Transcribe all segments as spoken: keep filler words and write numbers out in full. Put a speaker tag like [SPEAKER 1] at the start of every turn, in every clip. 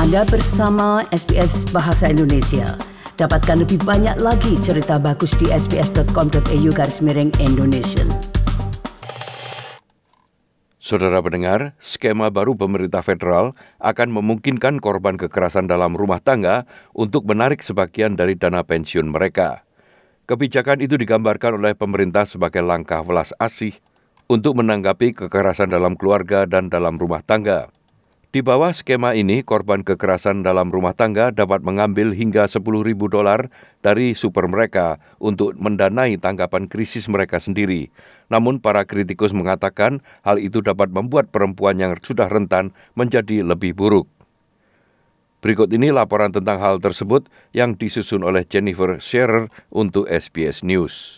[SPEAKER 1] Anda bersama S B S Bahasa Indonesia. Dapatkan lebih banyak lagi cerita bagus di sbs.com.au garis miring Indonesia.
[SPEAKER 2] Saudara pendengar, skema baru pemerintah federal akan memungkinkan korban kekerasan dalam rumah tangga untuk menarik sebagian dari dana pensiun mereka. Kebijakan itu digambarkan oleh pemerintah sebagai langkah welas asih untuk menanggapi kekerasan dalam keluarga dan dalam rumah tangga. Di bawah skema ini, korban kekerasan dalam rumah tangga dapat mengambil hingga sepuluh ribu dolar dari super mereka untuk mendanai tanggapan krisis mereka sendiri. Namun para kritikus mengatakan hal itu dapat membuat perempuan yang sudah rentan menjadi lebih buruk. Berikut ini laporan tentang hal tersebut yang disusun oleh Jennifer Scherer untuk S B S News.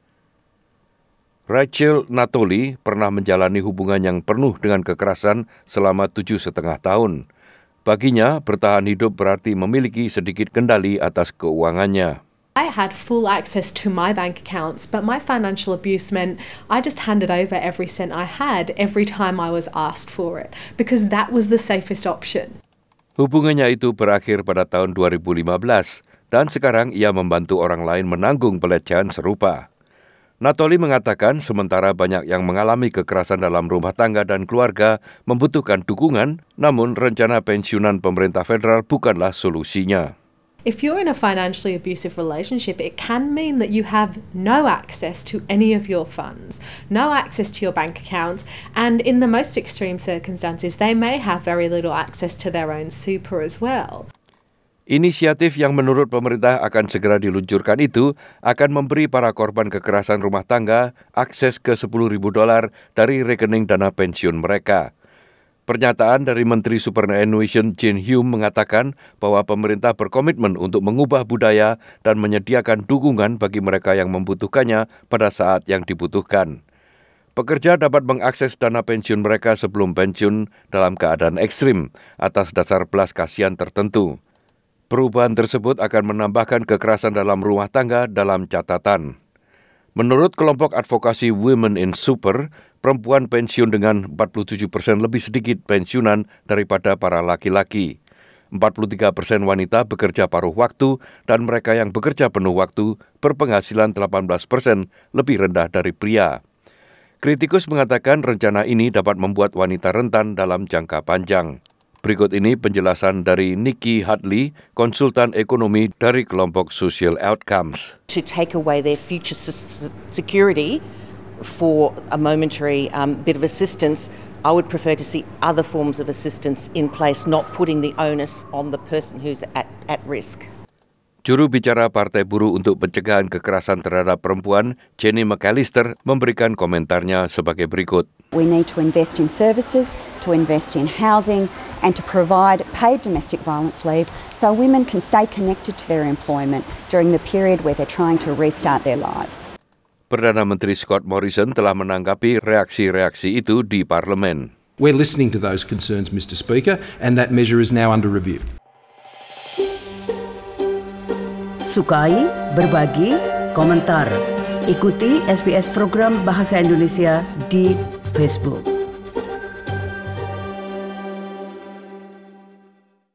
[SPEAKER 2] Rachel Natoli pernah menjalani hubungan yang penuh dengan kekerasan selama tujuh setengah tahun. Baginya, bertahan hidup berarti memiliki sedikit kendali atas keuangannya.
[SPEAKER 3] I had full access to my bank accounts, but my financial abuse meant I just handed over every cent I had every time I was asked for it, because that was the safest option.
[SPEAKER 2] Hubungannya itu berakhir pada tahun dua ribu lima belas, dan sekarang ia membantu orang lain menanggung pelecehan serupa. Natoli mengatakan sementara banyak yang mengalami kekerasan dalam rumah tangga dan keluarga membutuhkan dukungan, namun rencana pensiunan pemerintah federal bukanlah solusinya.
[SPEAKER 3] If you're in a financially abusive relationship, it can mean that you have no access to any of your funds, no access to your bank accounts, and in the most extreme circumstances, they may have very little access to their own super as well.
[SPEAKER 2] Inisiatif yang menurut pemerintah akan segera diluncurkan itu akan memberi para korban kekerasan rumah tangga akses ke sepuluh ribu dolar dari rekening dana pensiun mereka. Pernyataan dari Menteri Superannuation Jane Hume mengatakan bahwa pemerintah berkomitmen untuk mengubah budaya dan menyediakan dukungan bagi mereka yang membutuhkannya pada saat yang dibutuhkan. Pekerja dapat mengakses dana pensiun mereka sebelum pensiun dalam keadaan ekstrim atas dasar belas kasihan tertentu. Perubahan tersebut akan menambahkan kekerasan dalam rumah tangga dalam catatan. Menurut kelompok advokasi Women in Super, perempuan pensiun dengan empat puluh tujuh persen lebih sedikit pensiunan daripada para laki-laki. empat puluh tiga persen wanita bekerja paruh waktu dan mereka yang bekerja penuh waktu berpenghasilan delapan belas persen lebih rendah dari pria. Kritikus mengatakan rencana ini dapat membuat wanita rentan dalam jangka panjang. Berikut ini penjelasan dari Nikki Hadley, konsultan ekonomi dari kelompok Social Outcomes.
[SPEAKER 4] To take away their future security for a momentary um, bit of assistance, I would prefer to see other forms of assistance in place, not putting the onus on the person who's at, at risk.
[SPEAKER 2] Juru bicara Partai Buruh untuk Pencegahan Kekerasan Terhadap Perempuan, Jenny McAllister, memberikan komentarnya sebagai berikut.
[SPEAKER 5] We need to invest in services, to invest in housing, and to provide paid domestic violence leave so women can stay connected to their employment during the period where they're trying to restart their lives.
[SPEAKER 2] Perdana Menteri Scott Morrison telah menanggapi reaksi-reaksi itu di parlemen.
[SPEAKER 6] We're listening to those concerns, Mister Speaker, and that measure is now under review.
[SPEAKER 1] Sukai, berbagi, komentar. Ikuti S B S program Bahasa Indonesia di Facebook.